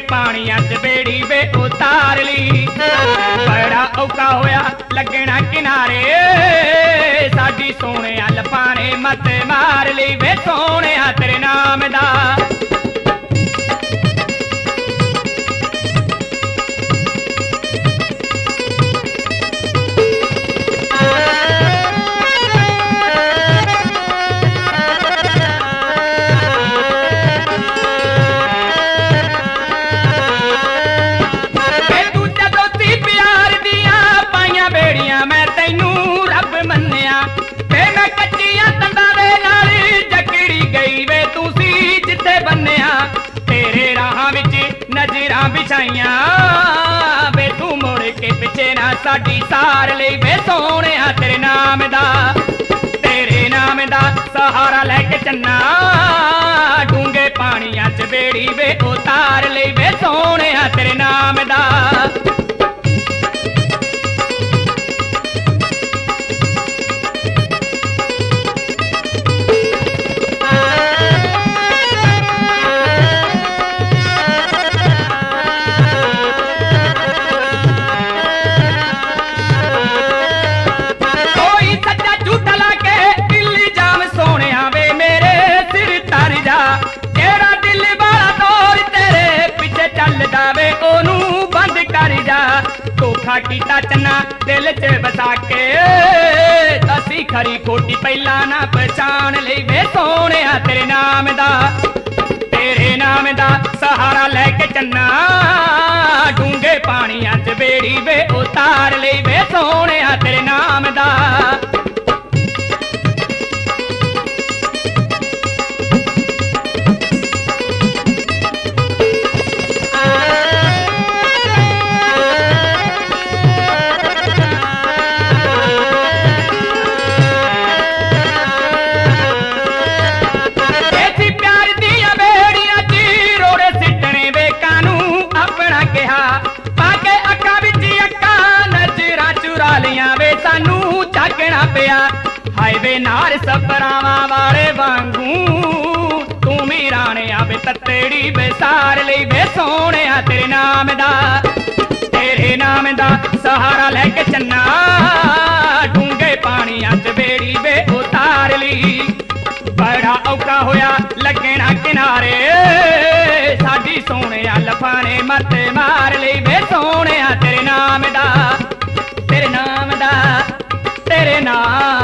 पानियां च बेड़ी वे उतार ली। बड़ा औखा होया लगना किनारे साडी सोने लफाने मत मार ली वे सोने तेरे नाम दा। बिछाइया वे तू मुड़ के पिछे ना साडी सार ले वे सोने तेरे नाम दा सहारा लैके चन्ना डूंगे पानियां च बेड़ी वे उतार ले वे सोने तेरे नाम दा। धोखा कीता चन्ना दिल च बसा के असी खरी खोटी पहला ना पहचान ले वे सोने तेरे नाम दा सहारा लैके चन्ना डूंगे पानियां च बेड़ी वे उतार ले वे सोने तेरे नाम दा। हाईवे नार सपरावा वाले वांगू तू मीरा ने आवे तत्तेड़ी बेसार ले वे सोने तेरे नाम दा सहारा लैके चन्ना डूंगे पानियां च बेड़ी वे उतार ली। बड़ा औखा होया लगना किनारे साडी सोने लफाने मत मार ले वे सोने तेरे नाम दा तेरे नाम।